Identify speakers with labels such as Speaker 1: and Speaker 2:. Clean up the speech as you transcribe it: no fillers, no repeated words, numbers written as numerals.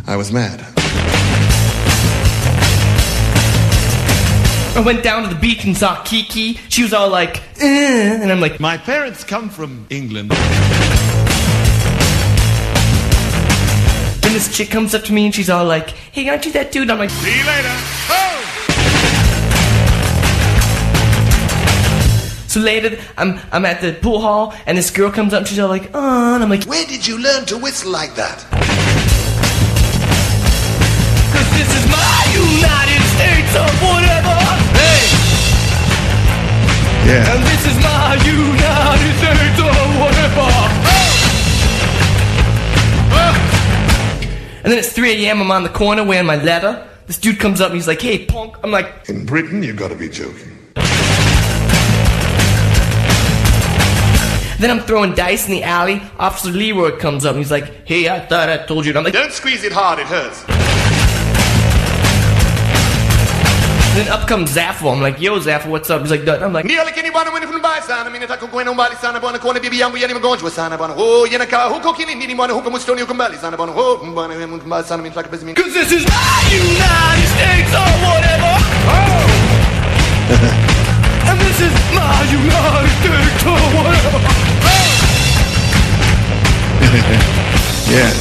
Speaker 1: I was mad.
Speaker 2: I went down to the beach and saw Kiki. She was all like, and I'm like,
Speaker 3: my parents come from England.
Speaker 2: Then this chick comes up to me and she's all like, hey, aren't you that dude? I'm like,
Speaker 3: see you later. Oh!
Speaker 2: So later, I'm at the pool hall and this girl comes up and she's all like, oh, and I'm like,
Speaker 1: where did you learn to whistle like that?
Speaker 2: Cause this is my United States of whatever. Hey!
Speaker 1: Yeah.
Speaker 2: And this is my United States of whatever. And then it's 3 a.m. I'm on the corner wearing my leather. This dude comes up and he's like, hey, punk. I'm like,
Speaker 1: in Britain, you gotta be joking.
Speaker 2: Then I'm throwing dice in the alley. Officer Leroy comes up and he's like, hey, I thought I told you. And I'm like,
Speaker 1: don't squeeze it hard, it hurts.
Speaker 2: Then up comes Zaffo. I'm like, yo, Zaffo, what's up? He's like, Dud. I'm like,
Speaker 1: oh,
Speaker 2: cause this is my United States or whatever. Oh! And this is my United States or whatever.
Speaker 1: Yeah.